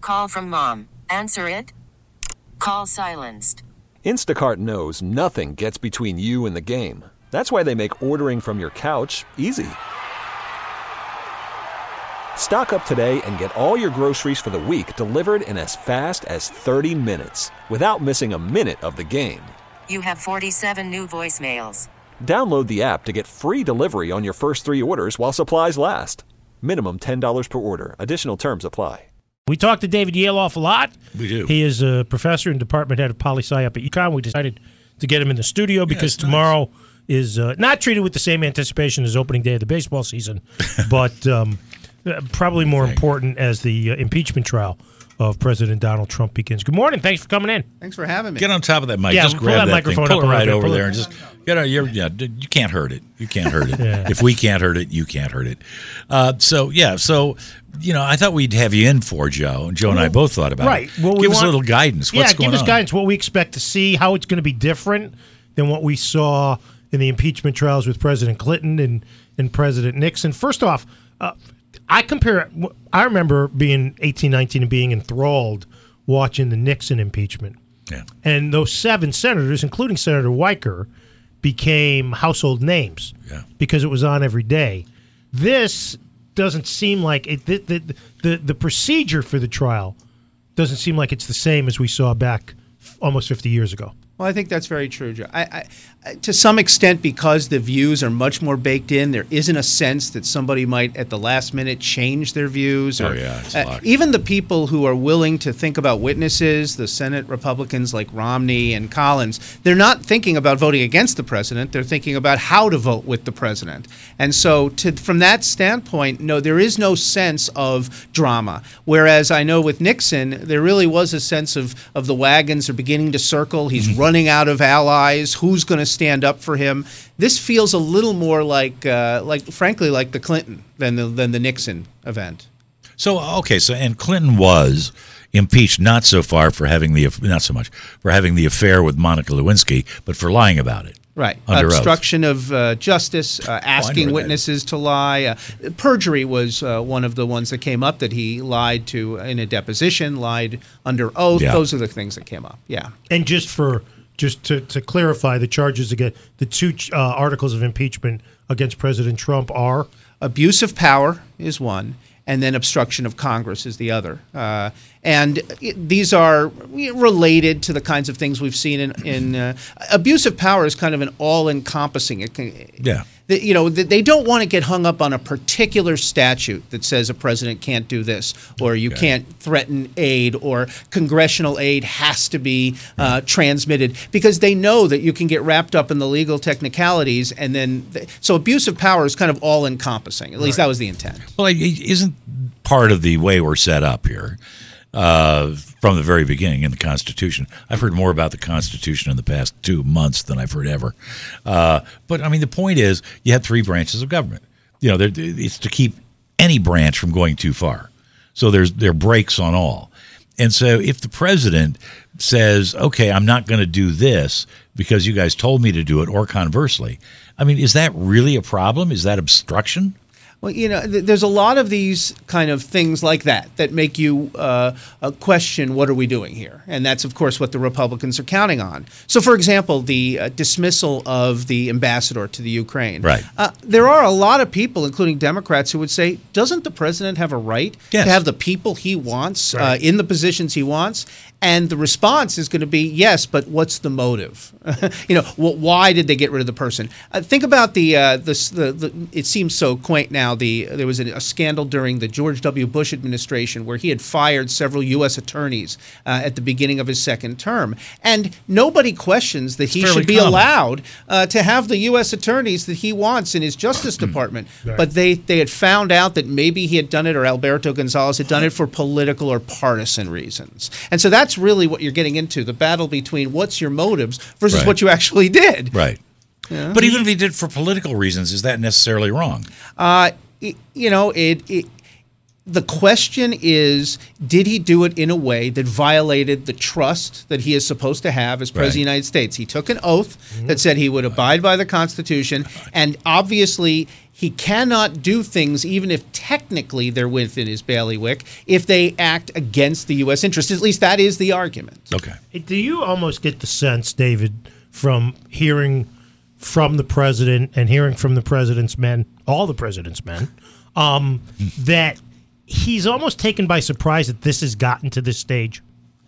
Call from mom. Answer it. Call silenced. Instacart knows nothing gets between you and the game. That's why they make ordering from your couch easy. Stock up today and get all your groceries for the week delivered in as fast as 30 minutes without missing a minute of the game. You have 47 new voicemails. Download the app to get free delivery on your first 3 orders while supplies last. Minimum $10 per order. Additional terms apply. We talked to David Yaloff a lot. We do. He is a professor and department head of poli-sci up at UConn. We decided to get him in the studio because tomorrow is not treated with the same anticipation as opening day of the baseball season, but probably more important as the impeachment trial of President Donald Trump begins. Good morning. Thanks for coming in. Thanks for having me. Get on top of that mic. Yeah, just pull grab that that microphone thing. up Pull a it right little bit. over there and just get out. You can't hurt it. You can't hurt it. Yeah. If we can't hurt it, you can't hurt it. So I thought we'd have you in for Joe, and Joe and I both thought about it. Well, give us a little guidance. What's going on? Give us guidance. What we expect to see, how it's going to be different than what we saw in the impeachment trials with President Clinton and President Nixon. First off, I remember being 18, 19 and being enthralled watching the Nixon impeachment. Yeah. And those 7 senators, including Senator Weicker, became household names because it was on every day. This doesn't seem like it. The procedure for the trial doesn't seem like it's the same as we saw back almost 50 years ago. Well, I think that's very true, Joe. To some extent, because the views are much more baked in, there isn't a sense that somebody might, at the last minute, change their views. Even the people who are willing to think about witnesses, the Senate Republicans like Romney and Collins, they're not thinking about voting against the president. They're thinking about how to vote with the president. And so from that standpoint, no, there is no sense of drama. Whereas I know with Nixon, there really was a sense of the wagons are beginning to circle. He's running out of allies. Who's going to stand up for him? This feels a little more like the Clinton than the Nixon event. And Clinton was impeached not so much for having the affair with Monica Lewinsky, but for lying about it. Right. Under Obstruction of justice, asking witnesses to lie. Perjury was one of the ones that came up, that he lied to in a deposition, lied under oath. Yeah. Those are the things that came up. Yeah. And just to clarify, the charges against the 2 articles of impeachment against President Trump are? Abuse of power is one, and then obstruction of Congress is the other. These are related to the kinds of things we've seen in abuse of power is kind of an all-encompassing. They don't want to get hung up on a particular statute that says a president can't do this, or you can't threaten aid, or congressional aid has to be transmitted, because they know that you can get wrapped up in the legal technicalities. And then, so abuse of power is kind of all-encompassing. At least that was the intent. Well, isn't part of the way we're set up here from the very beginning in the Constitution. I've heard more about the Constitution in the past 2 months than I've heard ever. But I mean, the point is, you had 3 branches of government. It's to keep any branch from going too far. So there are brakes on all. And so if the president says, okay, I'm not going to do this because you guys told me to do it, or conversely, I mean, is that really a problem? Is that obstruction? Well, there's a lot of these kind of things like that make you question, what are we doing here? And that's, of course, what the Republicans are counting on. So, for example, the dismissal of the ambassador to the Ukraine. Right. There are a lot of people, including Democrats, who would say, doesn't the president have a right to have the people he wants in the positions he wants? And the response is going to be, yes, but what's the motive? Why did they get rid of the person? Think about it seems so quaint now. There was a scandal during the George W. Bush administration where he had fired several U.S. attorneys at the beginning of his second term. And nobody questions that he should be allowed to have the U.S. attorneys that he wants in his Justice Department. Right. But they had found out that maybe he had done it, or Alberto Gonzales had done it, for political or partisan reasons. And so that's really what you're getting into, the battle between what's your motives versus what you actually did. Right. Yeah. But even if he did it for political reasons, is that necessarily wrong? The question is, did he do it in a way that violated the trust that he is supposed to have as President of the United States? He took an oath that said he would abide by the Constitution, and obviously he cannot do things, even if technically they're within his bailiwick, if they act against the U.S. interest. At least that is the argument. Okay. Do you almost get the sense, David, from hearing from the president and hearing from the president's men, all the president's men, that he's almost taken by surprise that this has gotten to this stage?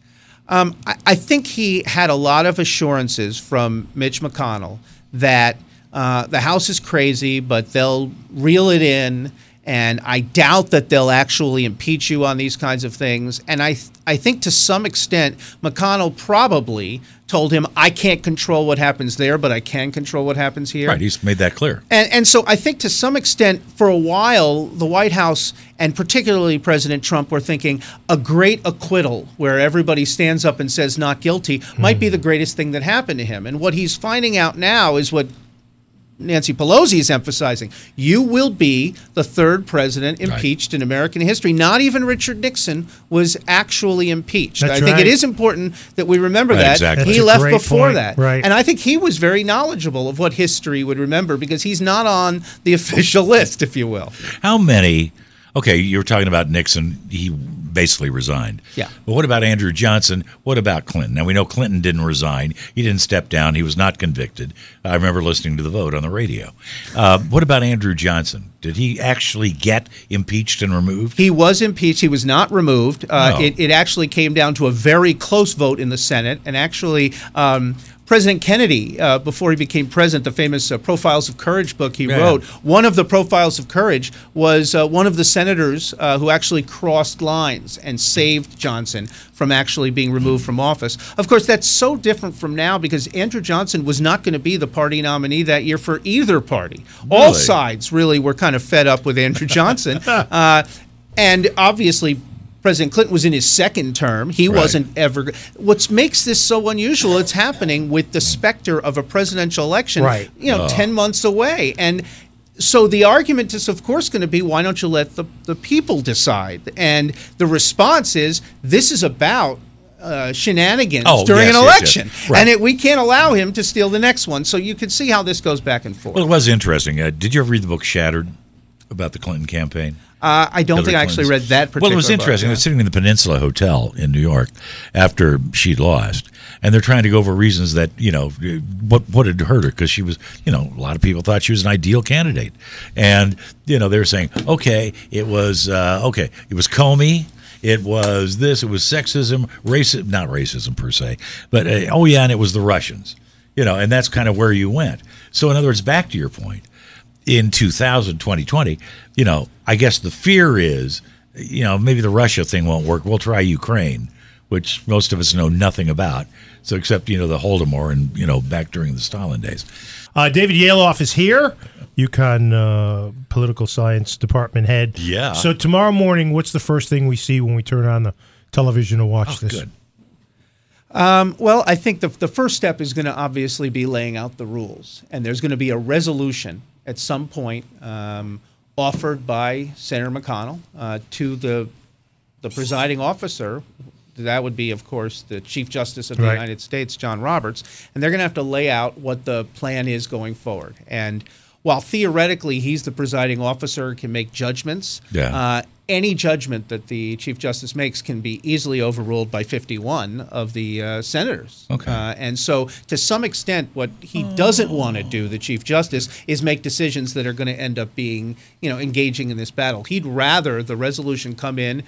I think he had a lot of assurances from Mitch McConnell that the House is crazy, but they'll reel it in, and I doubt that they'll actually impeach you on these kinds of things. And I think to some extent, McConnell probably told him, I can't control what happens there, but I can control what happens here. Right, he's made that clear. And so I think to some extent, for a while, the White House, and particularly President Trump, were thinking a great acquittal where everybody stands up and says not guilty might be the greatest thing that happened to him. And what he's finding out now is what Nancy Pelosi is emphasizing. You will be the third president impeached in American history. Not even Richard Nixon was actually impeached. That's I think right. it is important that we remember that. Exactly. He That's a left great before point. that. Right. And I think he was very knowledgeable of what history would remember because he's not on the official list, if you will. How many? Okay, you were talking about Nixon. He basically resigned. Yeah. But what about Andrew Johnson? What about Clinton? Now, we know Clinton didn't resign. He didn't step down. He was not convicted. I remember listening to the vote on the radio. What about Andrew Johnson? Did he actually get impeached and removed? He was impeached. He was not removed. It actually came down to a very close vote in the Senate. And actually, President Kennedy, before he became president, the famous Profiles of Courage book he wrote, one of the Profiles of Courage was one of the senators who actually crossed lines and saved Johnson from actually being removed from office. Of course, that's so different from now because Andrew Johnson was not going to be the party nominee that year for either party. Really? All sides really were kind of fed up with Andrew Johnson. And obviously, President Clinton was in his second term. He wasn't ever. What makes this so unusual, it's happening with the specter of a presidential election, 10 months away. And so the argument is, of course, going to be, why don't you let the people decide? And the response is, this is about shenanigans during an election. Yes. Right. And we can't allow him to steal the next one. So you can see how this goes back and forth. Well, it was interesting. Did you ever read the book Shattered about the Clinton campaign? I don't think I actually read that particular book. Well, it was interesting. I was sitting in the Peninsula Hotel in New York after she'd lost, and they're trying to go over reasons that, what had hurt her, because she was, a lot of people thought she was an ideal candidate. And, they were saying, it was Comey, it was this, it was sexism, not racism per se, but, and it was the Russians, and that's kind of where you went. So, in other words, back to your point, in 2020, I guess the fear is, maybe the Russia thing won't work. We'll try Ukraine, which most of us know nothing about. So except, the Holodomor and, back during the Stalin days. David Yaloff is here, UConn political science department head. Yeah. So tomorrow morning, what's the first thing we see when we turn on the television to watch this? Good. Well, I think the first step is going to obviously be laying out the rules. And there's going to be a resolution at some point offered by Senator McConnell to the presiding officer. That would be, of course, the Chief Justice of the United States, John Roberts. And they're going to have to lay out what the plan is going forward. And while theoretically he's the presiding officer, can make judgments, any judgment that the Chief Justice makes can be easily overruled by 51 of the senators. Okay. And so to some extent, what he doesn't want to do, the Chief Justice, is make decisions that are going to end up being, engaging in this battle. He'd rather the resolution come in,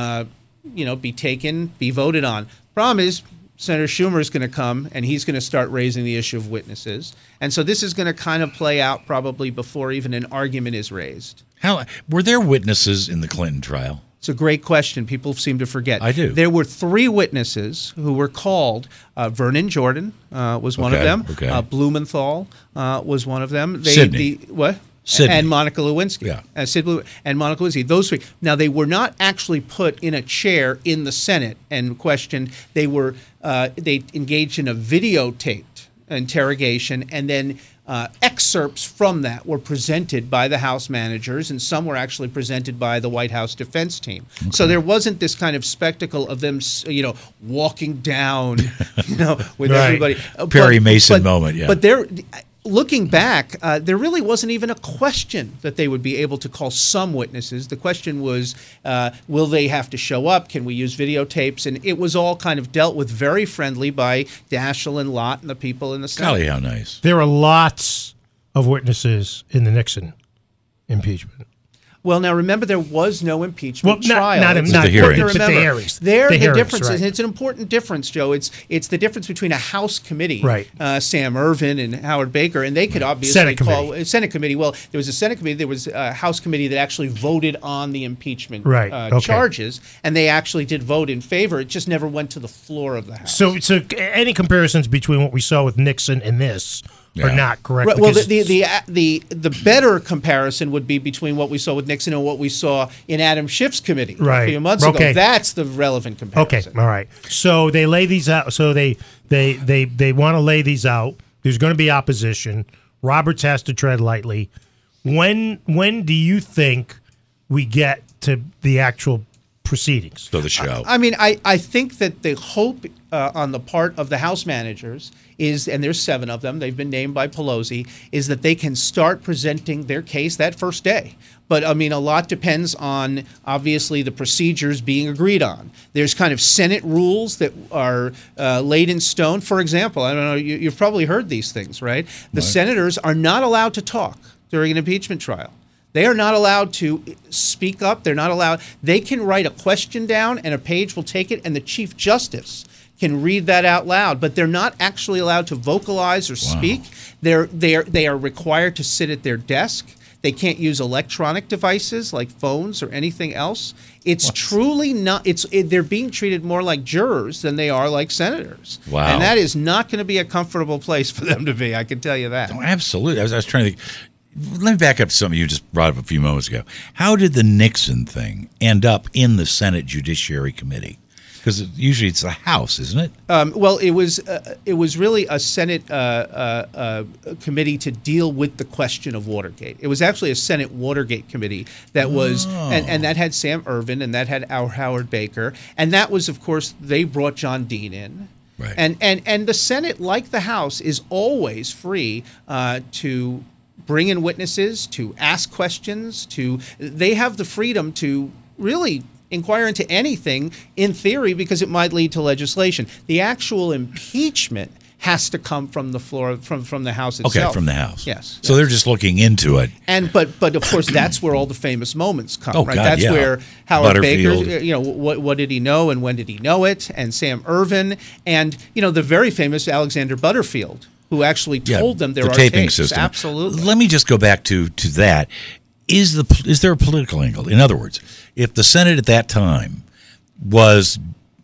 be taken, be voted on. Problem is, Senator Schumer is going to come, and he's going to start raising the issue of witnesses. And so this is going to kind of play out probably before even an argument is raised. Were there witnesses in the Clinton trial? It's a great question. People seem to forget. I do. There were 3 witnesses who were called. Vernon Jordan was one of them. Okay. Blumenthal was one of them. Sidney. Sidney. And Monica Lewinsky. Yeah. Sid and Monica Lewinsky. Those 3. Now, they were not actually put in a chair in the Senate and questioned. They engaged in a videotaped interrogation, and then excerpts from that were presented by the House managers, and some were actually presented by the White House defense team. Okay. So there wasn't this kind of spectacle of them, walking down, with right. everybody. Perry Mason moment, yeah. But looking back, there really wasn't even a question that they would be able to call some witnesses. The question was, will they have to show up? Can we use videotapes? And it was all kind of dealt with very friendly by Daschle and Lott and the people in the Senate. Golly, how nice. There are lots of witnesses in the Nixon impeachment. Well, now remember, there was no impeachment trial. Not the hearings. But the hearings. The difference right. is, it's an important difference, Joe. It's the difference between a House committee, right. Sam Ervin and Howard Baker, and they could obviously call a Senate committee. Well, there was a Senate committee, there was a House committee that actually voted on the impeachment charges, and they actually did vote in favor. It just never went to the floor of the House. So any comparisons between what we saw with Nixon and this are not correct. Right, well, the better comparison would be between what we saw with Nixon and what we saw in Adam Schiff's committee a few months ago. That's the relevant comparison. Okay, all right. So they lay these out. So they want to lay these out. There's going to be opposition. Roberts has to tread lightly. When do you think we get to the actual proceedings? So the show. I mean, I think that the hope on the part of the House managers is, and there's 7 of them, they've been named by Pelosi, is that they can start presenting their case that first day. But, I mean, a lot depends on, obviously, the procedures being agreed on. There's kind of Senate rules that are laid in stone. For example, I don't know, you've probably heard these things, right? The senators are not allowed to talk during an impeachment trial. They are not allowed to speak up. They're not allowed. They can write a question down, and a page will take it, and the Chief Justice can read that out loud, but they're not actually allowed to vocalize or speak. They are required to sit at their desk. They can't use electronic devices like phones or anything else. It's truly not. They're being treated more like jurors than they are like senators. Wow. And that is not going to be a comfortable place for them to be. I can tell you that. Oh, absolutely. I was trying to think. Let me back up to something you just brought up a few moments ago. How did the Nixon thing end up in the Senate Judiciary Committee? Because usually it's the House, isn't it? Well, it was really a Senate committee to deal with the question of Watergate. It was actually a Senate Watergate committee that was, and that had Sam Ervin and that had Howard Baker, and that was, of course, they brought John Dean in. Right. And the Senate, like the House, is always free to bring in witnesses, to ask questions, they have the freedom to really inquire into anything in theory because it might lead to legislation. The actual impeachment has to come from the floor, from the House itself. Okay, from the House. Yes. So they're just looking into it. And but of course that's where all the famous moments come. Oh, right? God, That's yeah. where Howard Baker, Butterfield. what did he know and when did he know it? And Sam Ervin, and the very famous Alexander Butterfield, who actually told them there the are taping tapes. system. Absolutely. Let me just go back to that. Is there a political angle? In other words, if the Senate at that time was,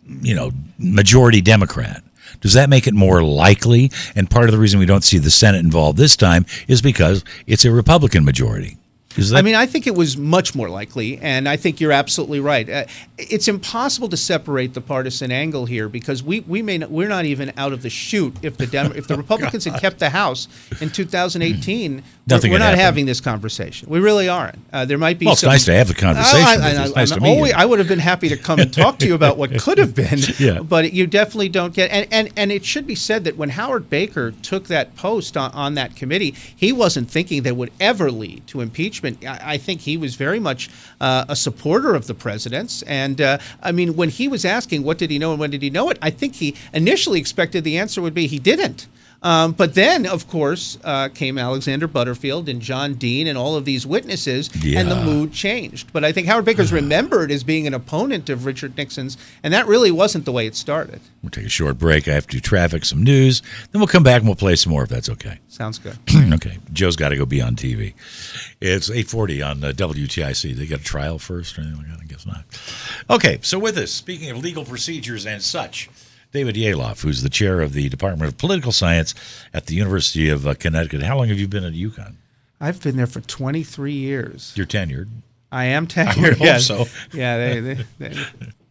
majority Democrat, does that make it more likely? And part of the reason we don't see the Senate involved this time is because it's a Republican majority. I think it was much more likely, and I think you're absolutely right. It's impossible to separate the partisan angle here because we're not even out of the chute. If the Republicans had kept the House in 2018, we're not having this conversation. We really aren't. There might be. Well, it's nice to have the conversation. It's nice to meet you. I would have been happy to come and talk to you about what could have been. Yeah. But you definitely don't get. And it should be said that when Howard Baker took that post on that committee, he wasn't thinking that would ever lead to impeachment. I think he was very much a supporter of the president's. And, when he was asking what did he know and when did he know it, I think he initially expected the answer would be he didn't. But then, of course, came Alexander Butterfield and John Dean and all of these witnesses, and the mood changed. But I think Howard Baker's remembered as being an opponent of Richard Nixon's, and that really wasn't the way it started. We'll take a short break. I have to do traffic, some news. Then we'll come back and we'll play some more if that's okay. Sounds good. Okay. Joe's got to go be on TV. It's 8:40 on WTIC. They got a trial first or anything like that? I guess not. Okay. So with us, speaking of legal procedures and such, David Yaloff, who's the chair of the Department of Political Science at the University of Connecticut. How long have you been at UConn? I've been there for 23 years. You're tenured. I am tenured. I would hope so. Yeah,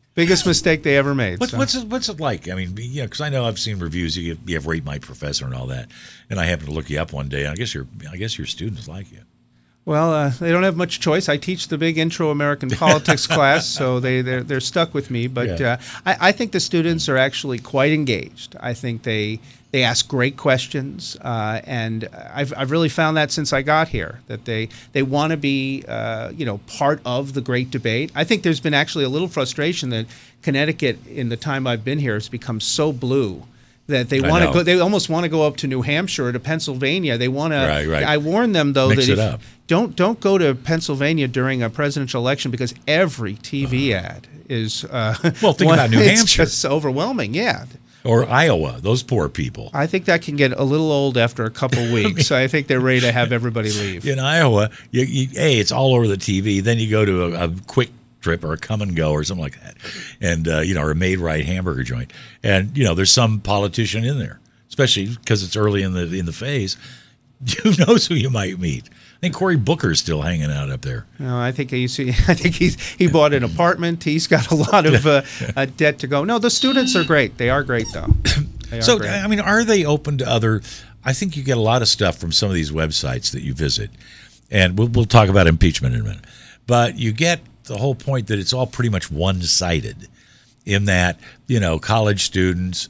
Biggest mistake they ever made. What's it like? I mean, because I know I've seen reviews. You have Rate My Professor and all that, and I happened to look you up one day. And I guess your students like you. Well, they don't have much choice. I teach the big intro American politics class, so they're stuck with me. But I think the students are actually quite engaged. I think they ask great questions, and I've really found that since I got here that they want to be part of the great debate. I think there's been actually a little frustration that Connecticut, in the time I've been here, has become so blue that they want to go. They almost want to go up to New Hampshire or to Pennsylvania. They want to. Right. I warn them though Mix that don't go to Pennsylvania during a presidential election because every TV ad is. Think about New Hampshire. It's just overwhelming. Yeah. Or Iowa, those poor people. I think that can get a little old after a couple weeks. I think they're ready to have everybody leave. In Iowa, it's all over the TV. Then you go to a quick trip or a come and go or something like that, and or a made right hamburger joint, and there's some politician in there, especially because it's early in the phase. Who knows who you might meet? I think Cory Booker's still hanging out up there. No, I think he bought an apartment. He's got a lot of debt to go. No, the students are great. They are great though. Great. I mean, are they open to other? I think you get a lot of stuff from some of these websites that you visit, and we'll talk about impeachment in a minute. But you get the whole point that it's all pretty much one-sided in that, college students,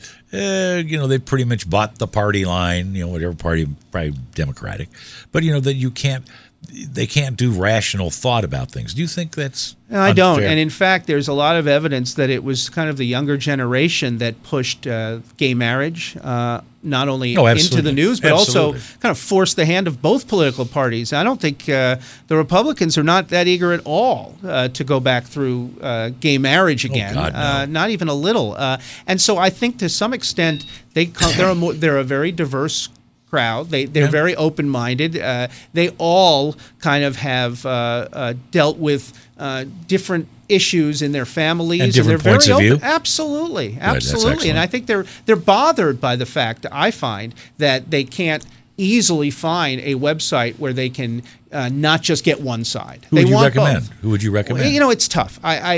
they pretty much bought the party line, whatever party, probably Democratic, but, that they can't do rational thought about things. Do you think that's No, I don't. And in fact, there's a lot of evidence that it was kind of the younger generation that pushed gay marriage, not only into the news, but also kind of forced the hand of both political parties. I don't think the Republicans are not that eager at all to go back through gay marriage again. Oh, God, no. Not even a little. And so I think to some extent they're a very diverse crowd. They're very open-minded. They all kind of have dealt with different issues in their families, and different they're points very of open. view. Absolutely. And I think they're bothered by the fact, I find, that they can't easily find a website where they can not just get one side. Who would you recommend? Both. Who would you recommend? It's tough.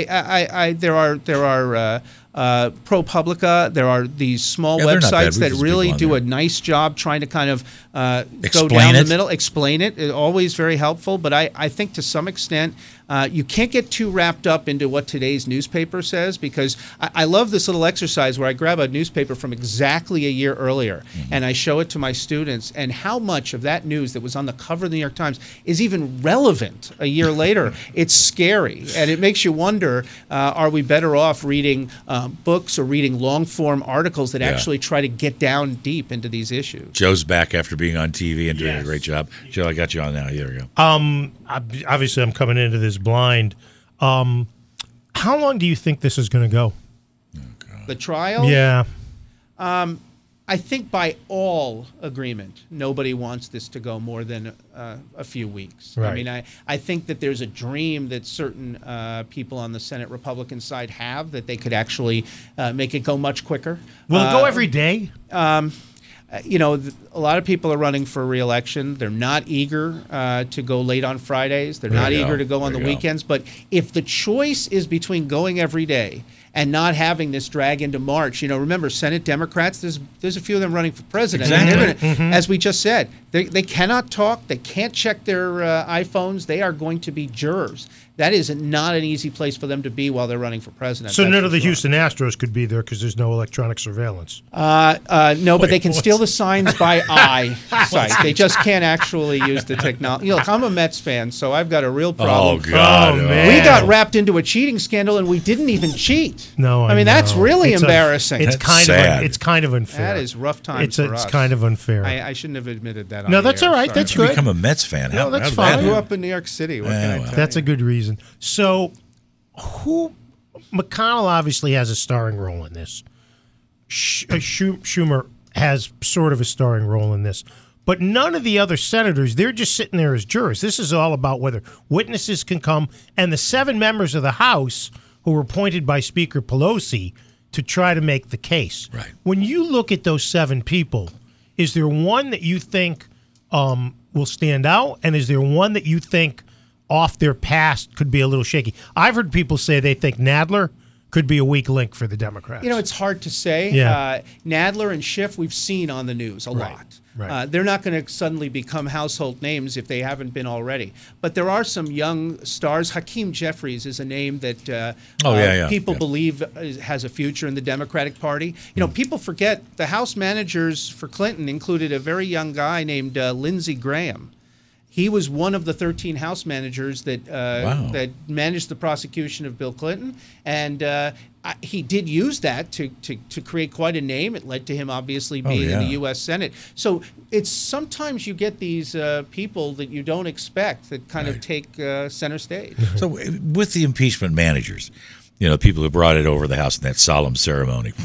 There are ProPublica. There are these small websites that really do a nice job trying to kind of go down the middle, explain it. It's always very helpful. But I think to some extent you can't get too wrapped up into what today's newspaper says, because I love this little exercise where I grab a newspaper from exactly a year earlier and I show it to my students, and how much of that news that was on the cover of the New York Times is even relevant a year later. It's scary, and it makes you wonder, are we better off reading books or reading long-form articles that actually try to get down deep into these issues? Joe's back after being on TV and doing a great job. Joe, I got you on now. Here we go. Obviously, I'm coming into this blind. How long do you think this is going to go? Oh, God. The trial? Yeah. I think by all agreement, nobody wants this to go more than a few weeks. Right. I mean, I think that there's a dream that certain people on the Senate Republican side have, that they could actually make it go much quicker. Will it go every day? A lot of people are running for re-election. They're not eager to go late on Fridays. They're not eager to go on the weekends. But if the choice is between going every day and not having this drag into March, remember, Senate Democrats, there's a few of them running for president. Exactly. And as we just said, they cannot talk. They can't check their iPhones. They are going to be jurors. That is not an easy place for them to be while they're running for president. So none of the Houston Astros could be there because there's no electronic surveillance. No, but they can steal the signs by eyesight. They just can't actually use the technology. Look, I'm a Mets fan, so I've got a real problem. Oh, God. Man. We got wrapped into a cheating scandal, and we didn't even cheat. No, I mean, that's really embarrassing. It's kind of unfair. That is rough times for us. It's kind of unfair. I shouldn't have admitted that. No, that's all right. Sorry. That's good. Become a Mets fan. No, that's how'd fine. that I grew happen? up in New York City. What can I tell That's you? a good reason. So, McConnell obviously has a starring role in this. Schumer has sort of a starring role in this. But none of the other senators, they're just sitting there as jurors. This is all about whether witnesses can come. And the 7 members of the House who were appointed by Speaker Pelosi to try to make the case. Right. When you look at those 7 people, is there one that you think will stand out? And is there one that you think off their past could be a little shaky? I've heard people say they think Nadler could be a weak link for the Democrats? It's hard to say. Yeah. Nadler and Schiff, we've seen on the news a lot. Right. They're not going to suddenly become household names if they haven't been already. But there are some young stars. Hakeem Jeffries is a name that people believe has a future in the Democratic Party. People forget the House managers for Clinton included a very young guy named Lindsey Graham. He was one of the 13 House managers that managed the prosecution of Bill Clinton, and he did use that to create quite a name. It led to him obviously being in the U.S. Senate. So it's sometimes you get these people that you don't expect that kind of take center stage. So with the impeachment managers, people who brought it over the House in that solemn ceremony,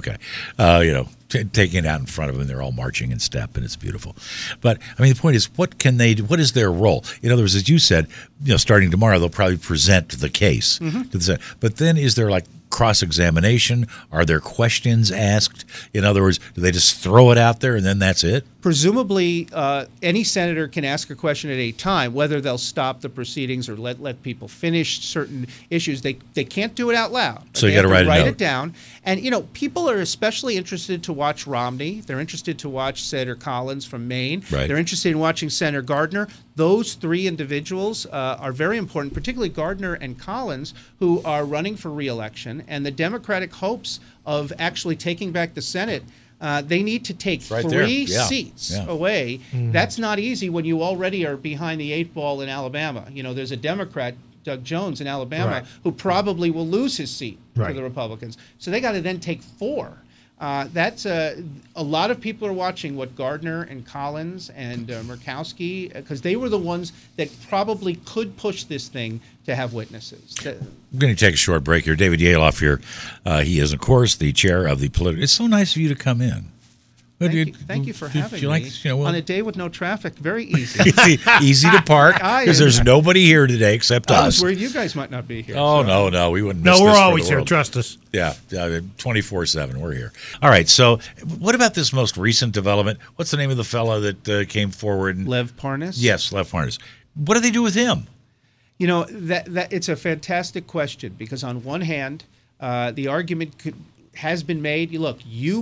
taking it out in front of them, they're all marching in step, and it's beautiful. But the point is, what can they do? What is their role? In other words, as you said, starting tomorrow, they'll probably present the case to the Senate. But then, is there cross-examination? Are there questions asked? In other words, do they just throw it out there and then that's it? Presumably, any senator can ask a question at a time. Whether they'll stop the proceedings or let people finish certain issues, they can't do it out loud. So you got to write it down. And people are especially interested to watch Romney. They're interested to watch Senator Collins from Maine. Right. They're interested in watching Senator Gardner. Those three individuals are very important, particularly Gardner and Collins, who are running for re-election. And the Democratic hopes of actually taking back the Senate, they need to take three seats away. That's not easy when you already are behind the 8 ball in Alabama. There's a Democrat, Doug Jones in Alabama, who probably will lose his seat for the Republicans. So they got to then take 4. That's a lot of people are watching what Gardner and Collins and Murkowski, because they were the ones that probably could push this thing to have witnesses. I'm going to take a short break here. David Yaloff here. He is, of course, the chair of the political. It's so nice of you to come in. Thank you for having me. On a day with no traffic, very easy. Easy to park because there's nobody here today except us. I was worried you guys might not be here. Oh, so. No, we wouldn't miss No, we're this always for the here. world. Trust us. Yeah, 24/7. We're here. All right, so what about this most recent development? What's the name of the fellow that came forward? Lev Parnas? Yes, Lev Parnas. What do they do with him? That it's a fantastic question because on one hand, the argument has been made. Look, you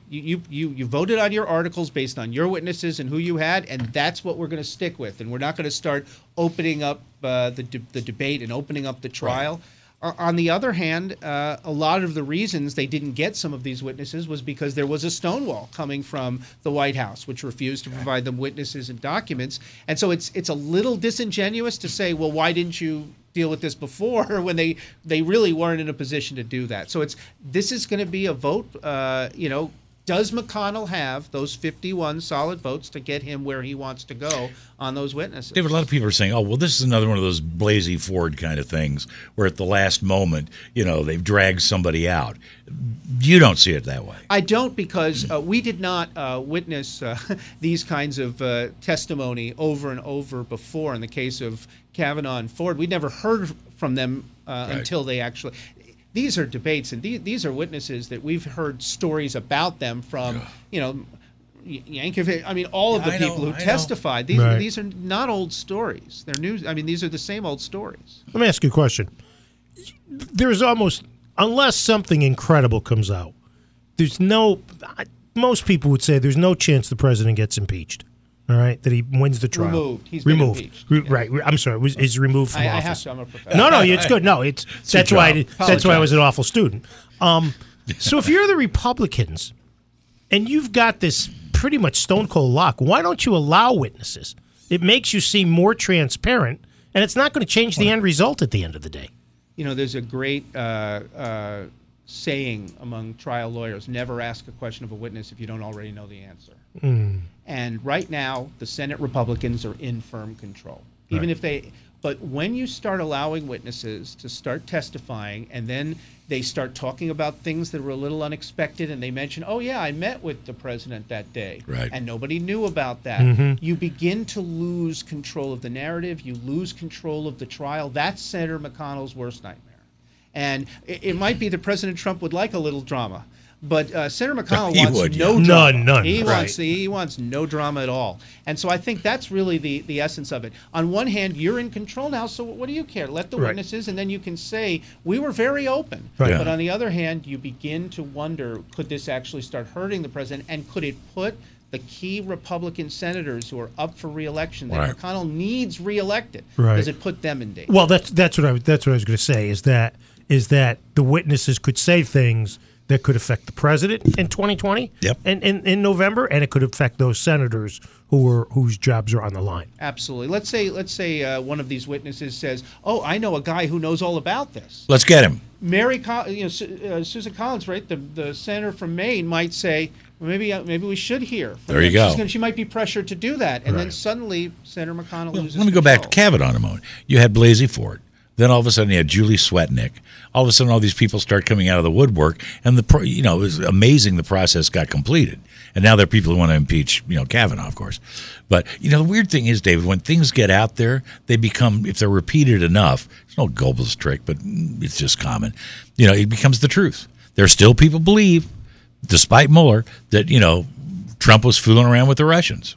voted on your articles based on your witnesses and who you had, and that's what we're going to stick with. And we're not going to start opening up the debate and opening up the trial. Right. On the other hand, a lot of the reasons they didn't get some of these witnesses was because there was a stonewall coming from the White House, which refused to provide them witnesses and documents. And so it's a little disingenuous to say, well, why didn't you deal with this before when they really weren't in a position to do that. So this is going to be a vote, does McConnell have those 51 solid votes to get him where he wants to go on those witnesses? David, a lot of people are saying, oh, well, this is another one of those Blasey Ford kind of things where at the last moment, they've dragged somebody out. You don't see it that way. I don't because we did not witness these kinds of testimony over and over before in the case of Kavanaugh and Ford. We never heard from them until they actually... These are debates, and these are witnesses that we've heard stories about them from, Yankovic. All of the people who testified. These are not old stories. They're new. These are the same old stories. Let me ask you a question. There's almost, unless something incredible comes out, most people would say there's no chance the president gets impeached. All right, that he wins the trial. Removed. He's been impeached. Right. I'm sorry. Is removed from office. I have to. I'm a professor. No, it's good. No, that's why I was an awful student. So if you're the Republicans and you've got this pretty much stone cold lock, why don't you allow witnesses? It makes you seem more transparent, and it's not going to change the end result at the end of the day. There's a great saying among trial lawyers: never ask a question of a witness if you don't already know the answer. And right now, the Senate Republicans are in firm control. But when you start allowing witnesses to start testifying, and then they start talking about things that were a little unexpected, and they mention, oh yeah, I met with the president that day, and nobody knew about that. You begin to lose control of the narrative. You lose control of the trial. That's Senator McConnell's worst nightmare. And it might be that President Trump would like a little drama. But Senator McConnell He wants would, no yeah. drama. None. He wants no drama at all. And so I think that's really the essence of it. On one hand, you're in control now, so what do you care? Let the witnesses, and then you can say, we were very open. Right. Yeah. But on the other hand, you begin to wonder, could this actually start hurting the president, and could it put the key Republican senators who are up for re-election that Right. McConnell needs re-elected? Right. Does it put them in danger? Well, that's what I was going to say is that the witnesses could say things that could affect the president in 2020 Yep. and in November, and it could affect those senators whose jobs are on the line. Absolutely. Let's say one of these witnesses says, "Oh, I know a guy who knows all about this." Let's get him. Susan Collins, right? The senator from Maine might say, well, maybe we should hear. From There you them. go. She might be pressured to do that, and then Right. suddenly Senator McConnell loses. Let me go back to control. Kavanaugh a moment. You had Blasey Ford. Then all of a sudden you had Julie Swetnick. All of a sudden all these people start coming out of the woodwork, and it was amazing the process got completed. And now there are people who want to impeach, Kavanaugh, of course. But the weird thing is, David, when things get out there, they become, if they're repeated enough, it's no Goebbels trick, but it's just common. It becomes the truth. There still people believe, despite Mueller, that Trump was fooling around with the Russians.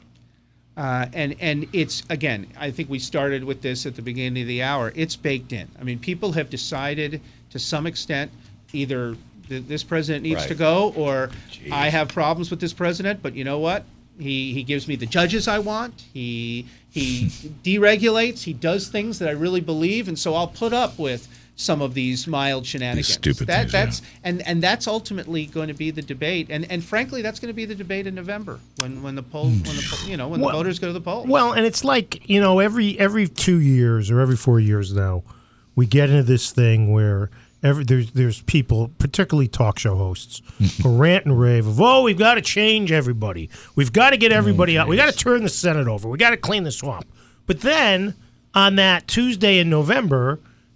And it's, again, I think we started with this at the beginning of the hour. It's baked in. I mean, people have decided to some extent either this president needs to go, or I have problems with this president, but you know what? He gives me the judges I want. He deregulates. He does things that I really believe, and so I'll put up with some of these mild shenanigans. These stupid things, and that's ultimately going to be the debate, and frankly, that's going to be the debate in November when the voters go to the polls. Well, and it's like every 2 years or every 4 years now, we get into this thing where there's people, particularly talk show hosts, who rant and rave of, we've got to change everybody, we've got to get everybody out, we got to turn the Senate over, we got to clean the swamp. But then on that Tuesday in November,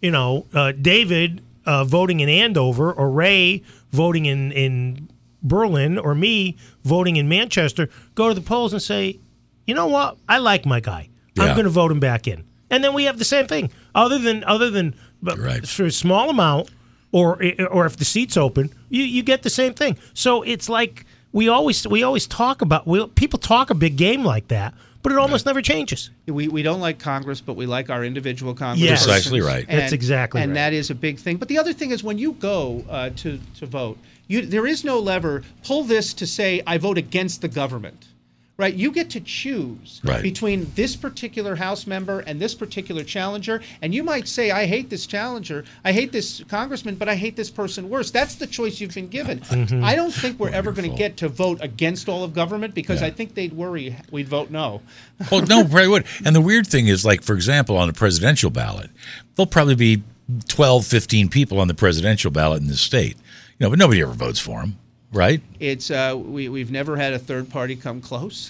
David voting in Andover, or Ray voting in Berlin, or me voting in Manchester, go to the polls and say, you know what, I like my guy, I'm going to vote him back in. And then we have the same thing, other than for a small amount, or if the seat's open, you get the same thing. So it's like we always talk about, people talk a big game like that, but it almost never changes. We don't like Congress, but we like our individual Congress. Yes. Precisely right. That's exactly right. And that is a big thing. But the other thing is, when you go to vote, there is no lever, pull this to say, I vote against the government. Right, you get to choose between this particular House member and this particular challenger, and you might say, I hate this challenger, I hate this congressman, but I hate this person worse. That's the choice you've been given. I don't think we're ever going to get to vote against all of government, because I think they'd worry we'd vote no. Well, no, probably would. And the weird thing is, like, for example, on the presidential ballot, there'll probably be 12, 15 people on the presidential ballot in this state, but nobody ever votes for them. Right. It's we've never had a third party come close.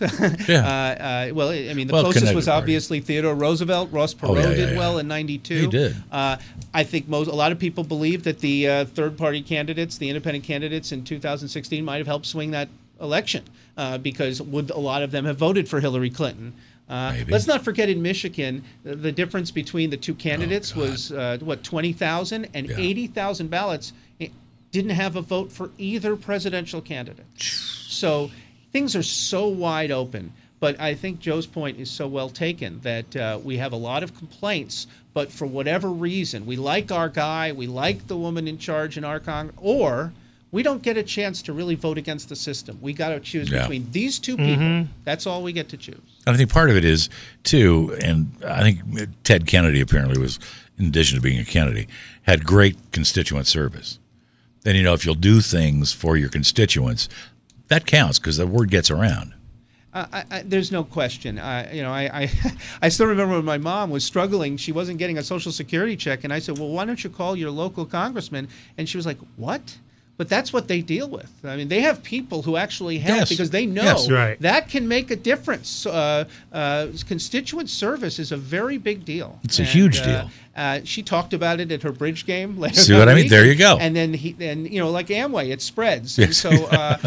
Yeah. The closest was obviously Theodore Roosevelt. Ross Perot did well in '92. He did. I think a lot of people believe that the third party candidates, the independent candidates in 2016, might have helped swing that election, because would a lot of them have voted for Hillary Clinton? Let's not forget, in Michigan, the difference between the two candidates was 20,000 and 80,000 ballots. Didn't have a vote for either presidential candidate. So things are so wide open. But I think Joe's point is so well taken, that we have a lot of complaints, but for whatever reason, we like our guy, we like the woman in charge in our Congress, or we don't get a chance to really vote against the system. We got to choose between these two people. That's all we get to choose. And I think part of it is, too, and I think Ted Kennedy apparently was, in addition to being a Kennedy, had great constituent service. And, if you'll do things for your constituents, that counts, because the word gets around. There's no question. I still remember when my mom was struggling. She wasn't getting a Social Security check, and I said, well, why don't you call your local congressman? And she was like, what? But that's what they deal with. I mean, they have people who actually help, because they know that can make a difference. Constituent service is a very big deal. It's a huge deal. She talked about it at her bridge game later. See what I mean? There you go. And then like Amway, it spreads. And so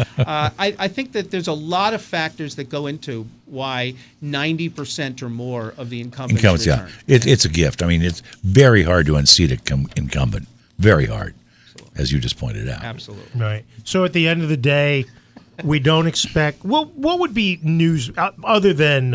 I think that there's a lot of factors that go into why 90% or more of the incumbents return. It's a gift. I mean, it's very hard to unseat an incumbent. Very hard. as you just pointed out. Absolutely. Right. So at the end of the day, we don't expect. Well, what would be news other than,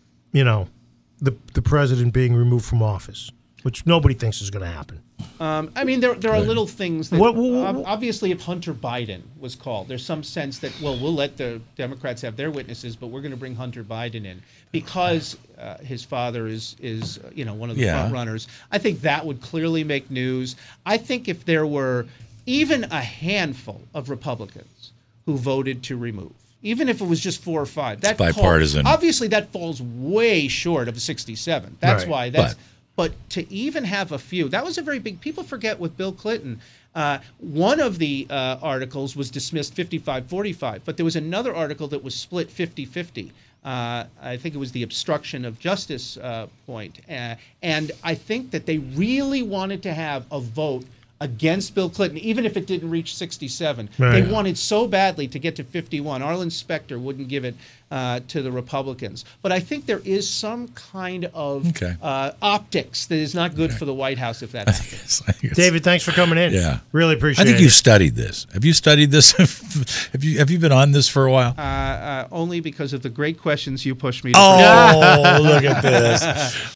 the president being removed from office, which nobody thinks is going to happen? I mean, there are little things that obviously, if Hunter Biden was called, there's some sense that we'll let the Democrats have their witnesses, but we're going to bring Hunter Biden in because his father is one of the front runners. I think that would clearly make news. I think if there were even a handful of Republicans who voted to remove, even if it was just 4 or 5, that's bipartisan. Obviously, that falls way short of 67. That's why that's. But to even have a few, that was a very big. People forget with Bill Clinton, one of the articles was dismissed 55-45, but there was another article that was split 50-50. I think it was the obstruction of justice point. And I think that they really wanted to have a vote against Bill Clinton, even if it didn't reach 67. Right. They wanted so badly to get to 51. Arlen Specter wouldn't give it to the Republicans. But I think there is some kind of optics that is not good for the White House if that happens. David, thanks for coming in. Yeah. Really appreciate it. I think you've studied this. Have you studied this? Have you been on this for a while? Only because of the great questions you pushed me to look at this.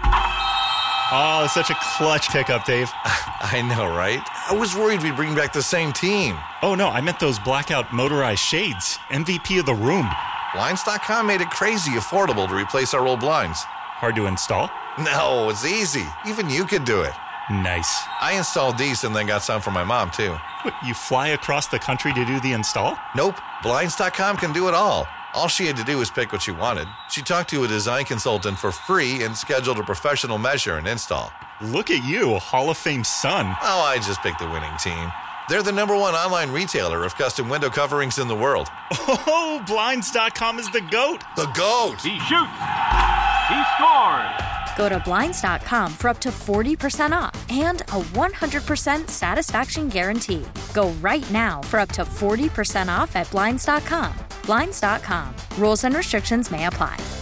Oh, such a clutch pickup, Dave. I know, right? I was worried we'd bring back the same team. Oh, no, I meant those blackout motorized shades. MVP of the room. Blinds.com made it crazy affordable to replace our old blinds. Hard to install? No, it's easy. Even you could do it. Nice. I installed these and then got some for my mom, too. What, you fly across the country to do the install? Nope. Blinds.com can do it all. All she had to do was pick what she wanted. She talked to a design consultant for free and scheduled a professional measure and install. Look at you, Hall of Fame son. Oh, I just picked the winning team. They're the #1 online retailer of custom window coverings in the world. Oh, Blinds.com is the GOAT. The GOAT. He shoots. He scores. Go to Blinds.com for up to 40% off and a 100% satisfaction guarantee. Go right now for up to 40% off at Blinds.com. Blinds.com. Rules and restrictions may apply.